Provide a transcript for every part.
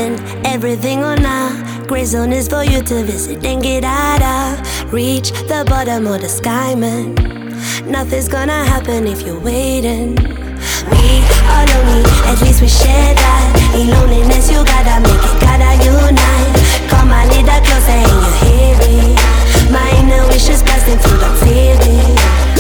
nothing, everything or nah. Gray zone is for you to visit and get out of. Reach the bottom of the sky, man. Nothing's gonna happen if you're waiting. We are lonely, at least we share that. In loneliness you gotta make it, gotta unite. Come a little closer and you hear it. My inner wishes blasting through the feeling.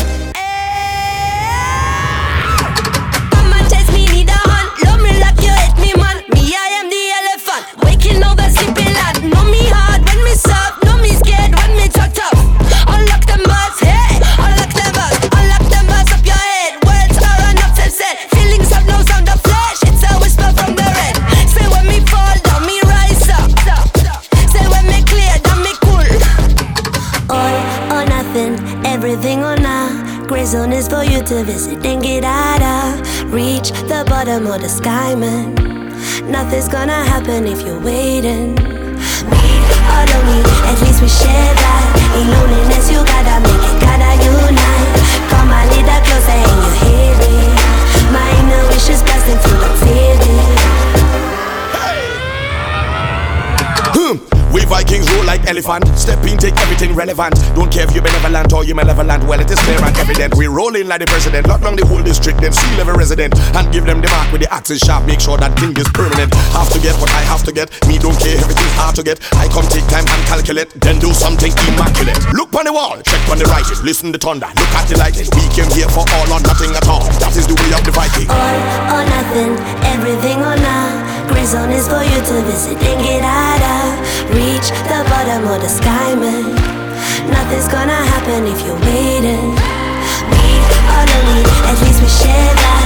Come and test me, need a hand. Love me like you hate me, man. Me, I am the elephant, waking over sleeping lad. Know me hard when me soft, know me scared when me talk tough. Unlock them bars, hey, unlock them bars. Unlock them bars up your head. Words are enough said. Feelings have no sound of flesh, it's a whisper from the red. Say when me fall down, me rise up. Say when me clear, down me cool. All or nothing, everything or nah. Gray zone is for you to visit and get out of. Reach the bottom of the sky, man. Nothing's gonna happen if you're waiting. We are lonely, at least we share that. In loneliness you gotta make it, gotta unite. Come a little closer and you hear it. My inner wishes blasting through the feeling. We Vikings rule like elephant. Step in, take everything relevant. Don't care if you're benevolent or you malevolent. Well, it is clear and evident. We roll in like the president. Lock down the whole district, then seal every resident. And give them the mark with the axis sharp. Make sure that thing is permanent. Have to get what I have to get. Me don't care, everything's hard to get. I come take time and calculate. Then do something immaculate. Look on the wall, check on the writing. Listen to thunder, look at the lightning. We came here for all or nothing at all. That is the way of the Viking. All or nothing, everything or nah. Gray zone is for you to visit and get out of. Reach the bottom of the sky, man. Nothing's gonna happen if you're waiting. We are lonely, at least we share that.